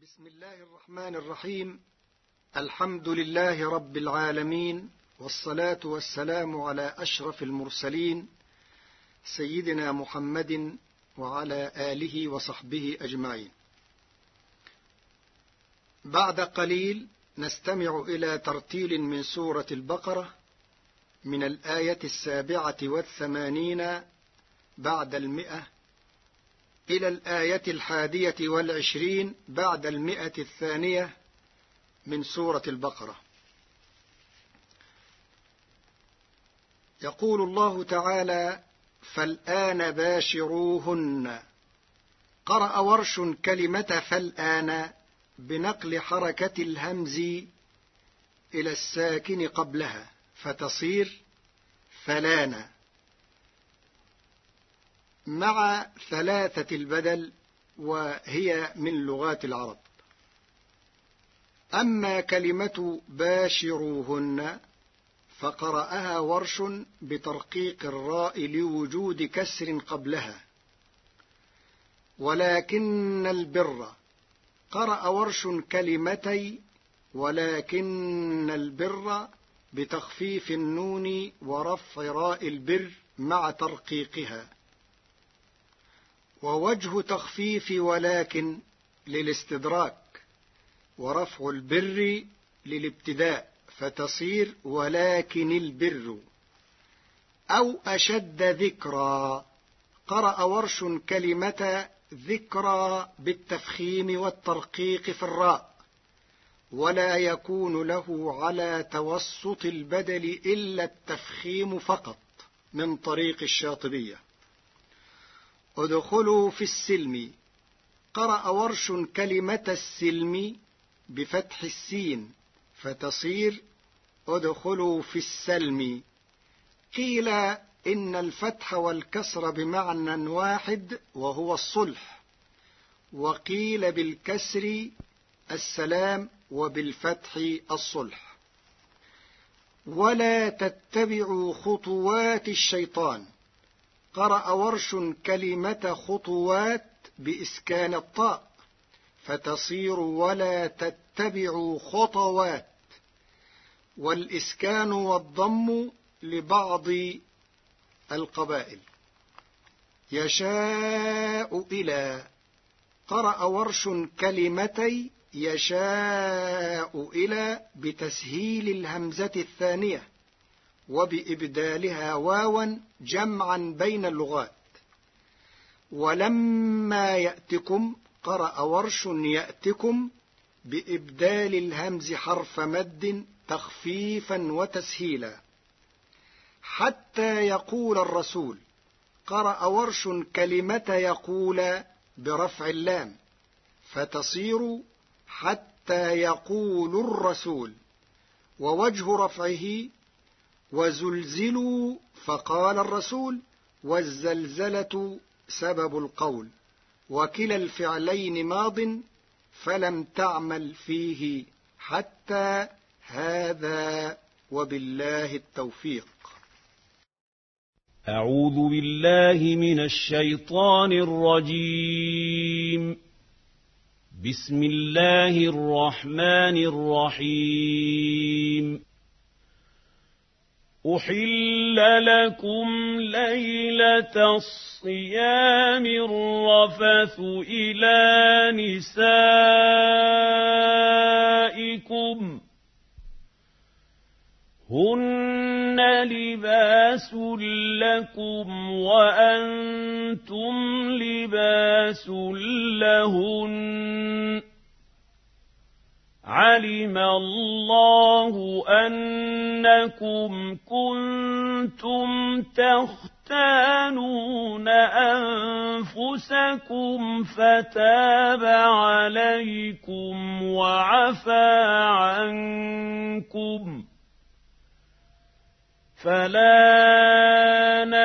بسم الله الرحمن الرحيم. الحمد لله رب العالمين، والصلاة والسلام على أشرف المرسلين سيدنا محمد وعلى آله وصحبه أجمعين. بعد قليل نستمع إلى ترتيل من سورة البقرة من الآية 87 بعد 100 إلى الآية 21 بعد 100 من سورة البقرة. يقول الله تعالى: فالآن باشروهن. قرأ ورش كلمة فالآن بنقل حركة الهمز إلى الساكن قبلها فتصير فلان، مع ثلاثة البدل، وهي من لغات العرب. أما كلمة باشروهن فقرأها ورش بترقيق الراء لوجود كسر قبلها. ولكن البر قرأ ورش كلمتي ولكن البر بتخفيف النون ورفع راء البر مع ترقيقها. ووجه تخفيف ولكن للاستدراك، ورفع البر للابتداء فتصير ولكن البر. أو أشد ذكرى قرأ ورش كلمة ذكرى بالتفخيم والترقيق في الراء، ولا يكون له على توسط البدل إلا التفخيم فقط من طريق الشاطبية. ادخلوا في السلم قرأ ورش كلمة السلم بفتح السين فتصير ادخلوا في السلم. قيل إن الفتح والكسر بمعنى واحد وهو الصلح، وقيل بالكسر السلام وبالفتح الصلح. ولا تتبعوا خطوات الشيطان قرأ ورش كلمة خطوات بإسكان الطاء فتصير ولا تتبعوا خطوات، والإسكان والضم لبعض القبائل. يشاء إلى قرأ ورش كلمتي يشاء إلى بتسهيل الهمزة الثانية وبإبدالها واوا جمعا بين اللغات. ولما يأتكم قرأ ورش يأتكم بإبدال الهمز حرف مد تخفيفا وتسهيلا. حتى يقول الرسول قرأ ورش كلمة يقول برفع اللام فتصير حتى يقول الرسول. ووجه رفعه وزلزلوا فقال الرسول، والزلزلة سبب القول، وكلا الفعلين ماض فلم تعمل فيه حتى هذا، وبالله التوفيق. أعوذ بالله من الشيطان الرجيم. بسم الله الرحمن الرحيم. أحل لكم ليلة الصيام الرفث إلى نسائكم هن لباس لكم وأنتم لباس لهن. علم الله أنكم كنتم تختانون أنفسكم فتاب عليكم وعفى عنكم، فلا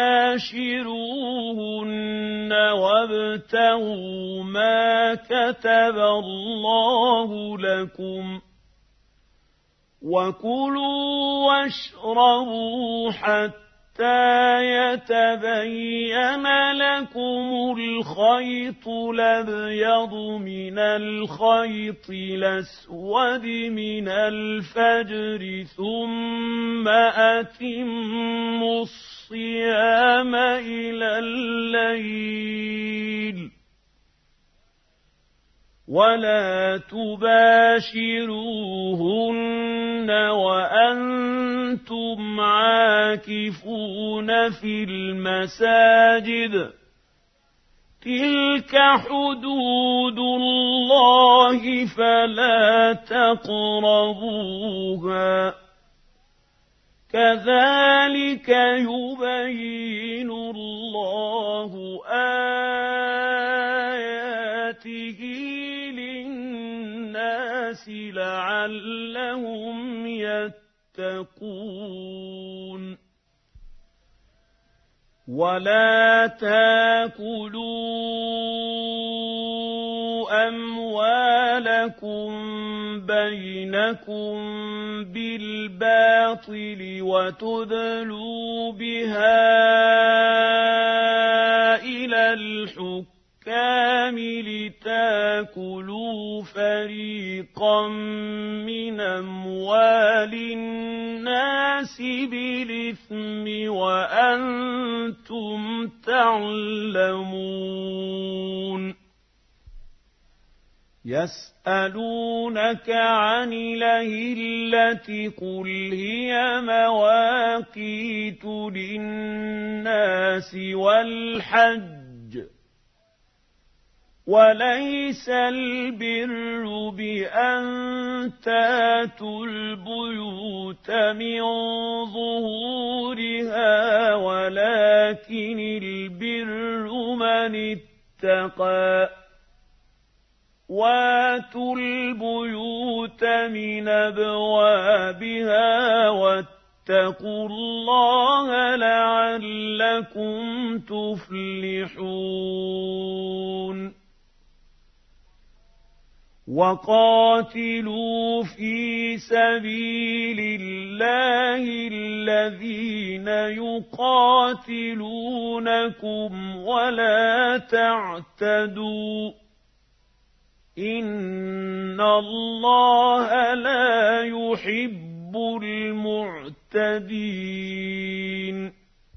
نباشروهن وابتغوا ما كتب الله لكم، وكلوا واشربوا حتى يتبين لكم الخيط الأبيض من الخيط الأسود من الفجر ثم أتموا الصيام إلى الليل ولا تباشروهن وأنتم عاكفون في المساجد تلك حدود الله فلا تقربوها كذلك يبين الله آياته للناس لعلهم يتقون ولا تاكلوا أموالكم بينكم بالباطل وتدلوا بها إلى الحكام لتاكلوا فريقا من أموال الناس بالإثم وأنتم تعلمون يسألونك عن الأهلة قل هي مواقيت للناس والحج وليس البر بأن تاتوا البيوت من ظهورها ولكن البر من اتقى واتوا البيوت من أبوابها واتقوا الله لعلكم تفلحون وقاتلوا في سبيل الله الذين يقاتلونكم ولا تعتدوا إن الله لا يحب المعتدين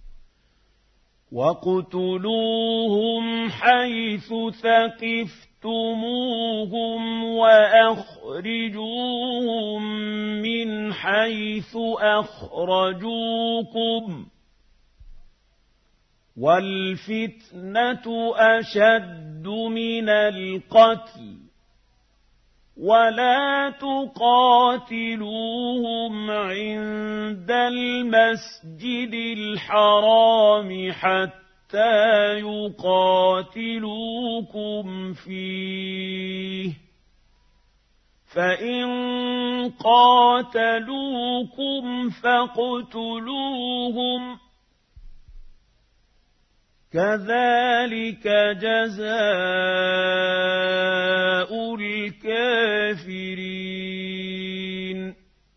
واقتلوهم حيث ثقفتموهم وأخرجوهم من حيث أخرجوكم والفتنة أشد من القتل ولا تقاتلوهم عند المسجد الحرام حتى يقاتلوكم فيه فإن قاتلوكم فاقتلوهم كذلك جزاء الكافرين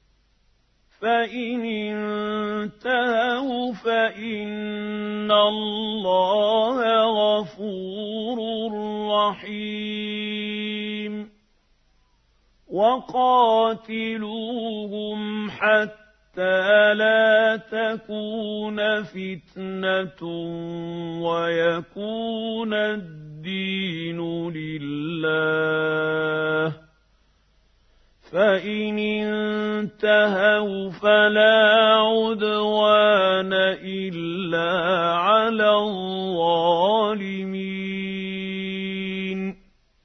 فإن انتهوا فإن الله غفور رحيم وقاتلوهم حتى لا تكون فتنة ويكون الدين لله فإن انتهوا فلا عدوان إلا على الظالمين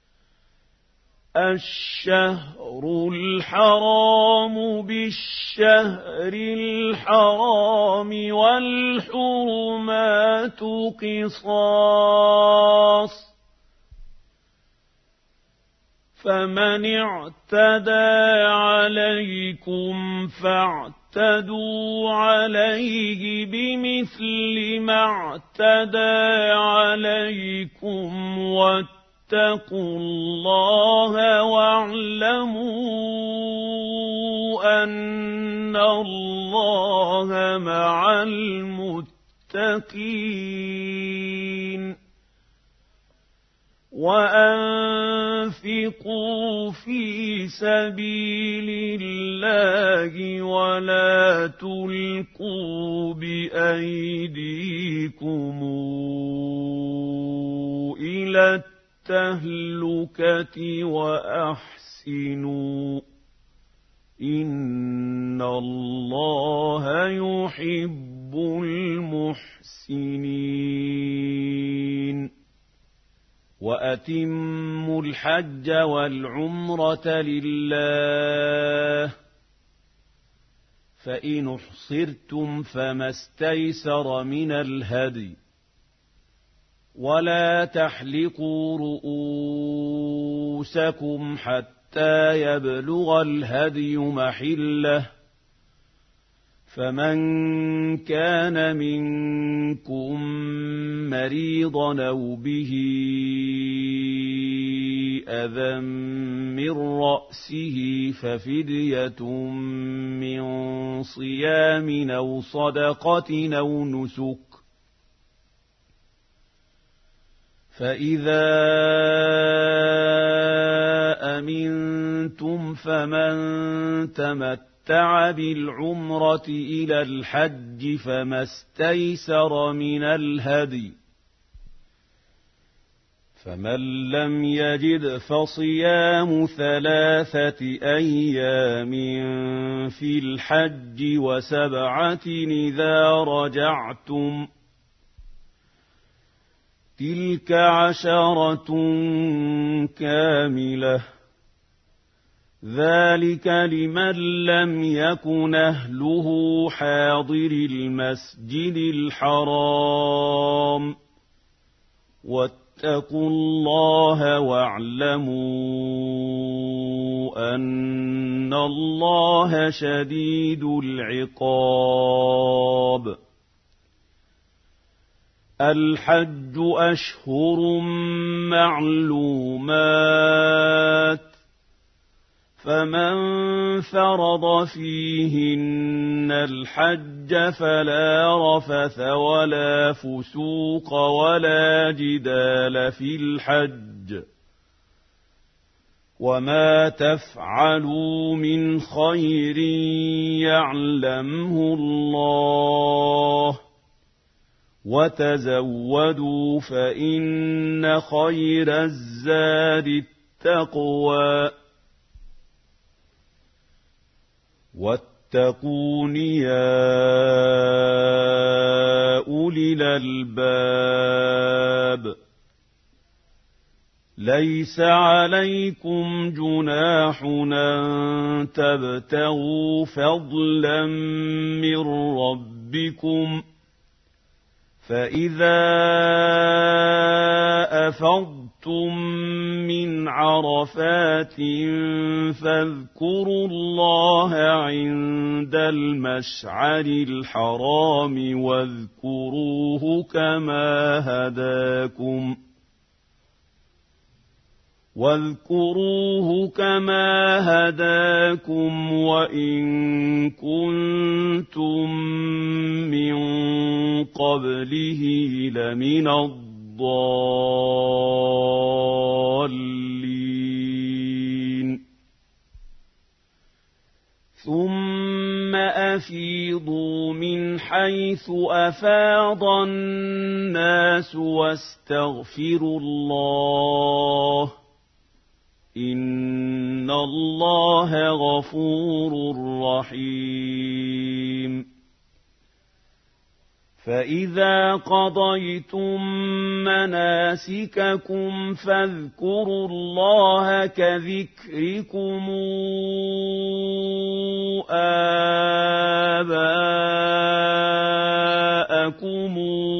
الشهر الحرام بالشهر الحرام والحرمات قصاص فمن اعتدى عليكم فاعتدوا عليه بمثل ما اعتدى عليكم واتقوا الله واعلموا أن الله مع المتقين المتقين وأنفقوا في سبيل الله ولا تلقوا بأيديكم إلى التهلكة وأحسنوا إن الله يحب المحسنين وأتموا الحج والعمرة لله فإن احصرتم فما استيسر من الهدي ولا تحلقوا رؤوسكم حتى يبلغ الهدي محله فمن كان منكم مريضا أو به أذى من رأسه ففدية من صيام أو صدقة أو نسك فإذا أمنتم فمن تمتع بالعمرة إلى الحج فما استيسر من الهدي فمن لم يجد فصيام 3 أيام في الحج و7 إذا رجعتم تلك 10 كاملة ذلك لمن لم يكن أهله حاضر المسجد الحرام واتقوا الله واعلموا أن الله شديد العقاب الحج أشهر معلومات فمن فرض فيهن الحج فلا رفث ولا فسوق ولا جدال في الحج وما تفعلوا من خير يعلمه الله وتزودوا فإن خير الزاد التقوى واتقون يا أولي الألباب ليس عليكم جناح أن تبتغوا فضلا من ربكم فإذا أفضتم من عرفات فاذكروا الله عند المشعر الحرام واذكروه كما هداكم وإن كنتم من قبله لمن الضالين ثم أفيضوا من حيث أفاض الناس واستغفروا الله إن الله غفور رحيم فإذا قضيتم مناسككم فاذكروا الله كذكركم آباءكم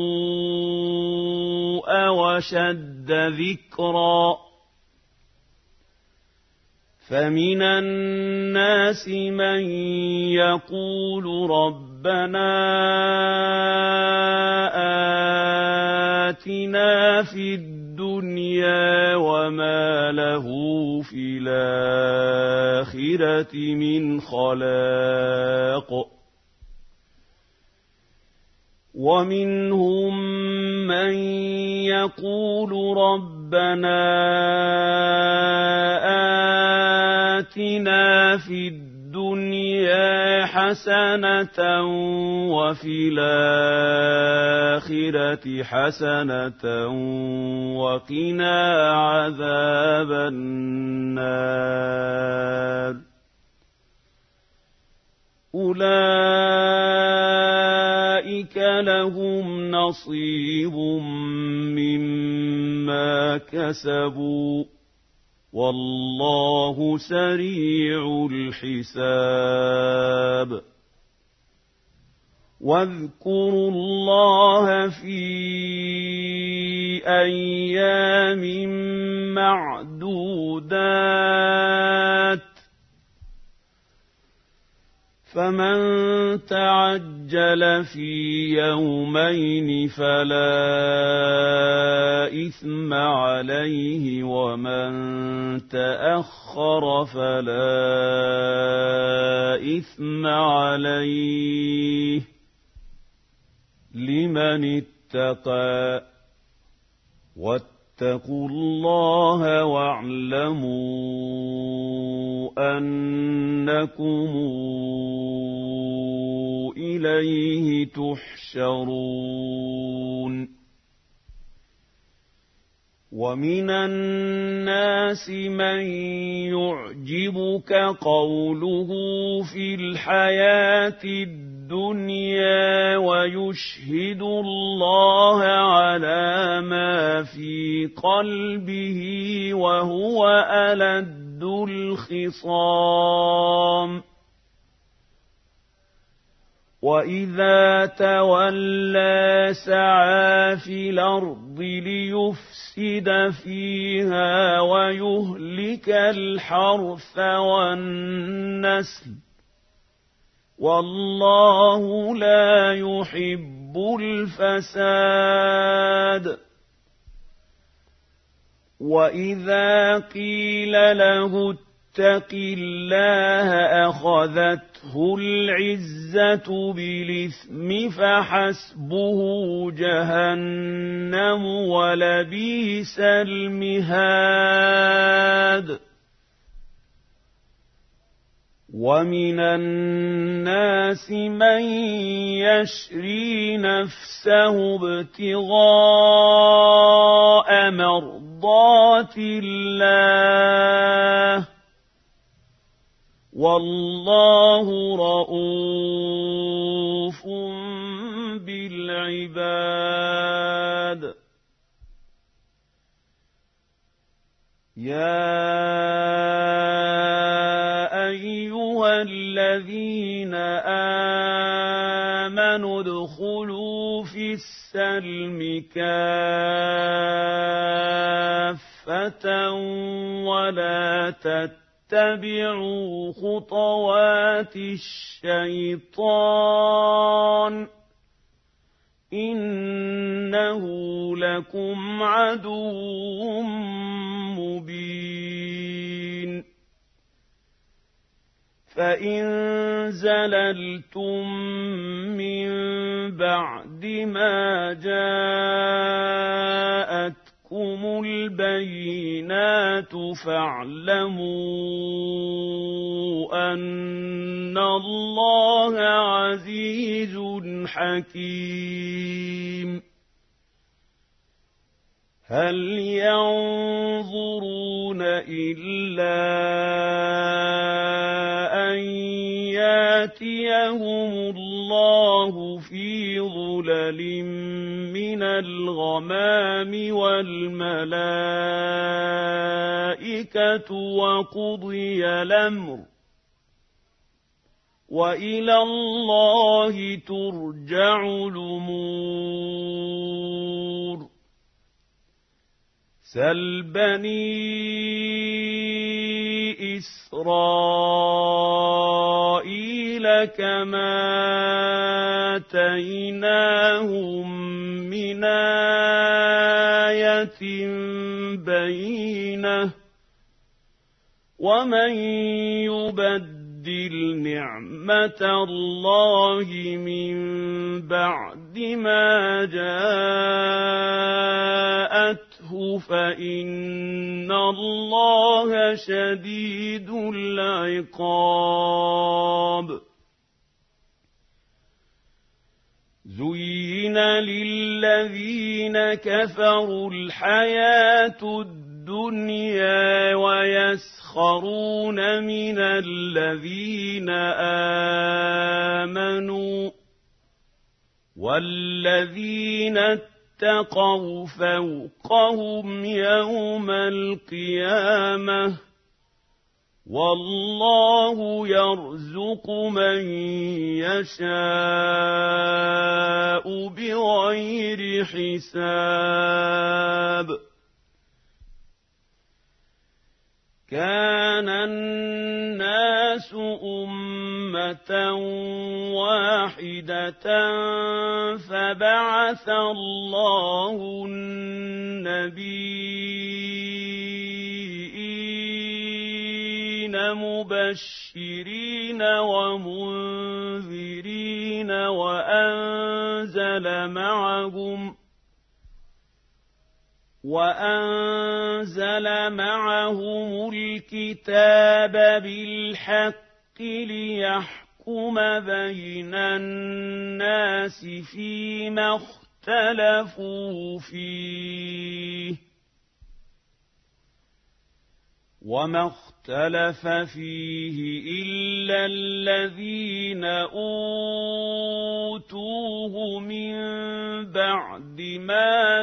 أو أشد ذكرا فمن الناس من يقول ربنا آتنا في الدنيا وما له في الآخرة من خلاق ومنهم من يقول ربنا آتنا في الدنيا حسنة وفي الآخرة حسنة وقنا عذاب النار أولئك لهم نصيب مما كسبوا والله سريع الحساب واذكروا الله في أيام معدودات فمن تعجل في يومين فلا إثم عليه ومن تأخر فلا إثم عليه لمن اتقى واتقوا الله واعلموا أنكم إليه تحشرون ومن الناس من يعجبك قوله في الحياة الدنيا ويشهد الله على ما في قلبه وهو ألد الخصام وإذا تولى سعى في الأرض ليفسد فيها ويهلك الحرث والنسل والله لا يحب الفساد وإذا قيل له اتق الله أخذته العزة بالإثم فحسبه جهنم ولبئس المهاد ومن الناس من يشري نفسه ابتغاء مرضات الله والله رءوف بالعباد يا أيها الذين آمنوا ادخلوا في السلم كافة ولا تتبعوا خطوات الشيطان إنه لكم عدو مبين فإن زللتم من بعد ما جاءتكم البينات فاعلموا أن الله عزيز حكيم هل ينظرون إلا أن يأتيهم الله في ظلل من الغمام والملائكة وقضي الأمر وإلى الله ترجع الأمور سل بني إسرائيل كما آتيناهم من آية بينة ومن يبدل يبدل نعمة الله من بعد ما جاءته فإن الله شديد العقاب. زين للذين كفروا الحياة الدنيا ويسخرون من الذين آمنوا والذين اتقوا فوقهم يوم القيامة والله يرزق من يشاء بغير حساب. كان الناس أمة واحدة فبعث الله النبيين مبشرين ومنذرين وأنزل معهم الكتاب بالحق ليحكم بين الناس فيما اختلفوا فيه وما اختلف فيه إلا الذين أوتوه من بعد ما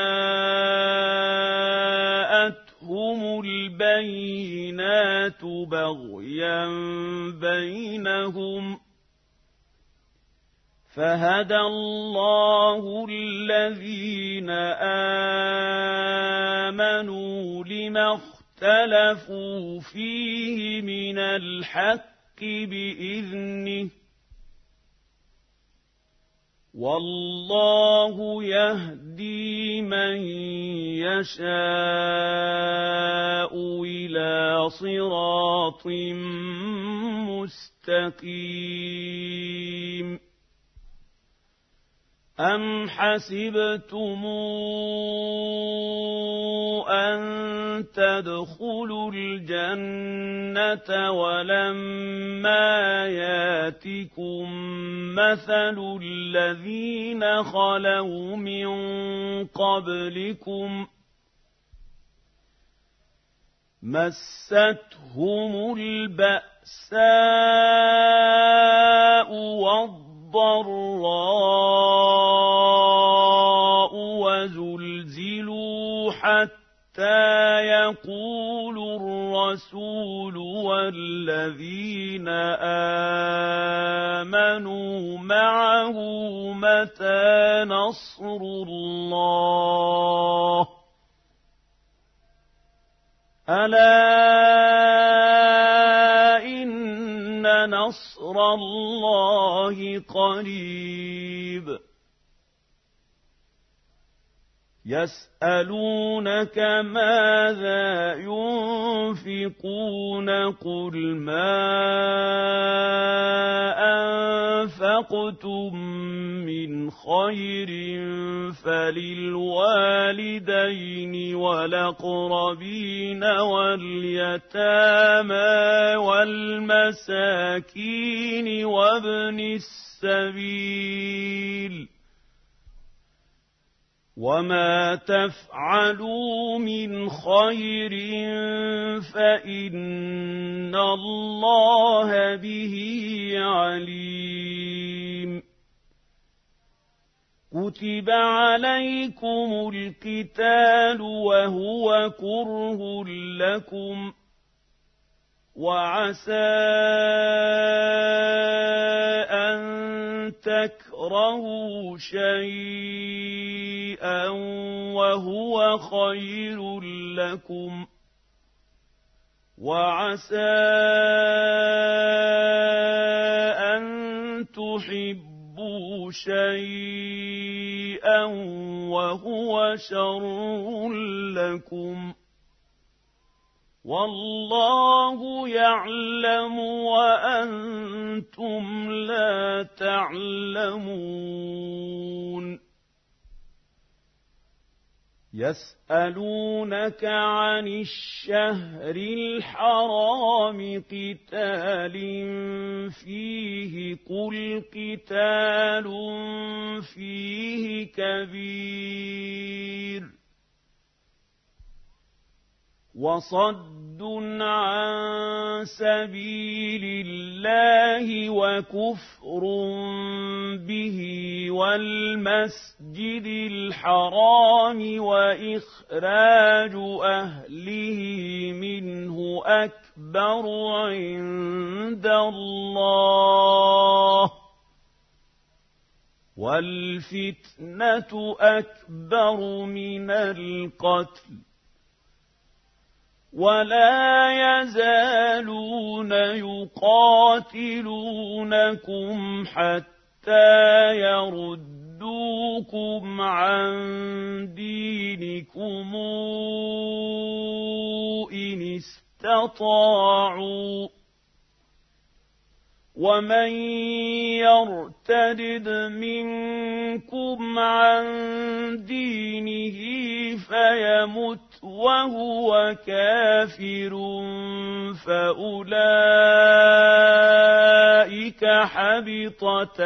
جاءتهم البينات بغيا بينهم فهدى الله الذين آمنوا لما اختلفوا فيه من الحق بإذنه والله يهدي من يشاء إلى صراط مستقيم. أم حسبتم أن تدخلوا الجنة ولما ياتكم مثل الذين خلوا من قبلكم مستهم البأساء والضراء وزلزلوا حتى يقول الرسول والذين آمنوا معه متى نصر الله ألا إن نصر الله قريب. يسألونك ماذا ينفقون قل ما أنفقتم من خير فللوالدين والأقربين واليتامى والمساكين وابن السبيل وما تفعلوا من خير فإن الله به عليم. كتب عليكم القتال وهو كره لكم وعسى أن تكرهوا شيئا وهو خير لكم وعسى أن تحبوا شيئا وهو شر لكم والله يعلم وأنتم لا تعلمون يسألونك عن الشهر الحرام قتال فيه قل قتال فيه كبير وصد عن سبيل الله وكفر به والمسجد الحرام وإخراج أهله منه أكبر عند الله والفتنة أكبر من القتل ولا يزالون يقاتلونكم حتى يردوكم عن دينكم إن استطاعوا ومن يرتد منكم عن دينه فيمت وهو كافر فأولئك حبطت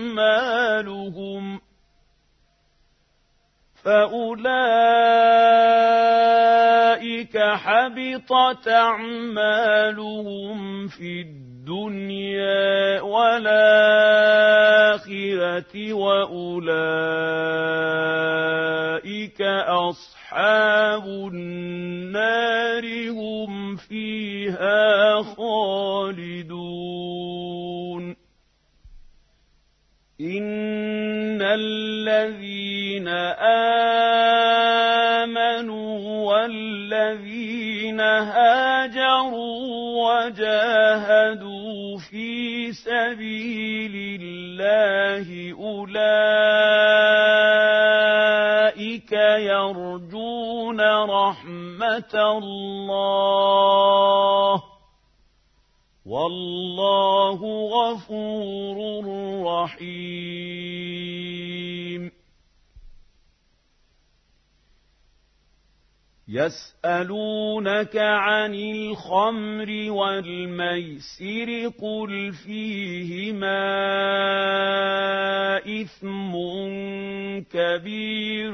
أعمالهم في الدنيا والآخرة وأولئك أصحاب النار هم فيها خالدون إن الذين آمنوا والذين هاجروا وجاهدوا في سبيل الله أولئك يرجون رحمة الله والله غفور رحيم يسألونك عن الخمر والميسر قل فيهما إثم كبير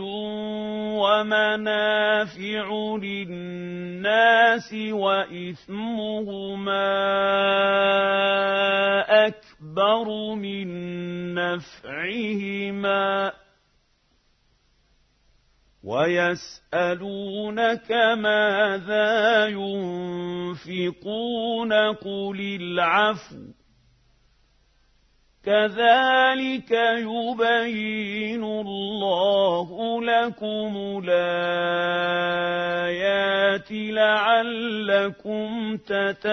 ومنافع للناس وإثمهما أكبر من نفعهما ويسألونك ماذا ينفقون قل العفو كذلك يبين الله لكم الآيات لعلكم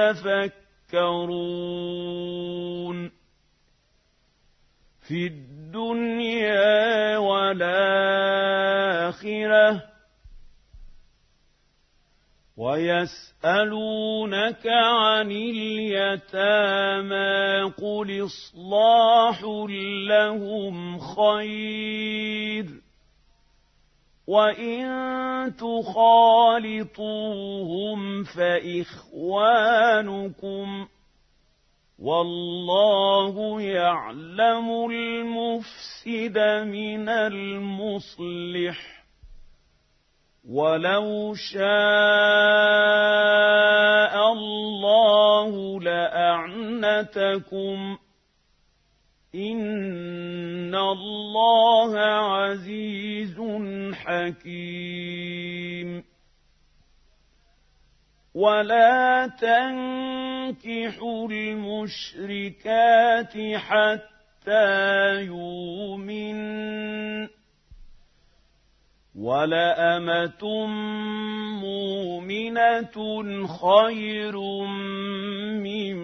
تتفكرون في الدنيا والآخرة ويسألونك عن اليتامى قل إصلاح لهم خير وإن تخالطوهم فإخوانكم والله يعلم المفسد من المصلح ولو شاء الله لأعنتكم إن الله عزيز حكيم ولا تنكحوا المشركات حتى يؤمنن ولأمة مؤمنة خير من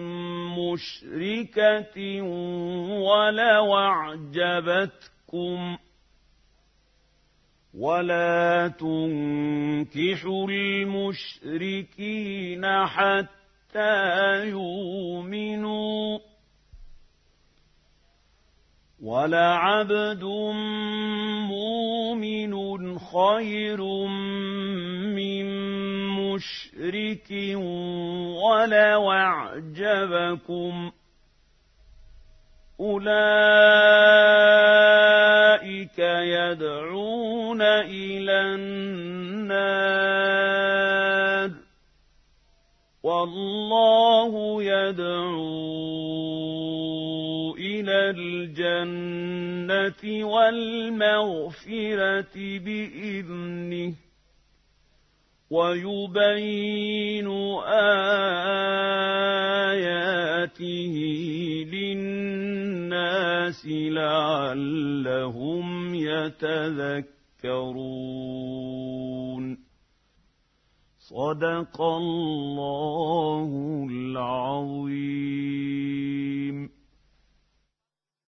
مشركة ولو أعجبتكم ولا تنكحوا المشركين حتى يؤمنوا ولعبد مؤمن خير من مشرك ولو أعجبكم أولئك يدعون إلى النار والله يدعو إلى الجنة والمغفرة بإذنه ويبين آياته للناس لعلهم يتذكرون صدق الله العظيم.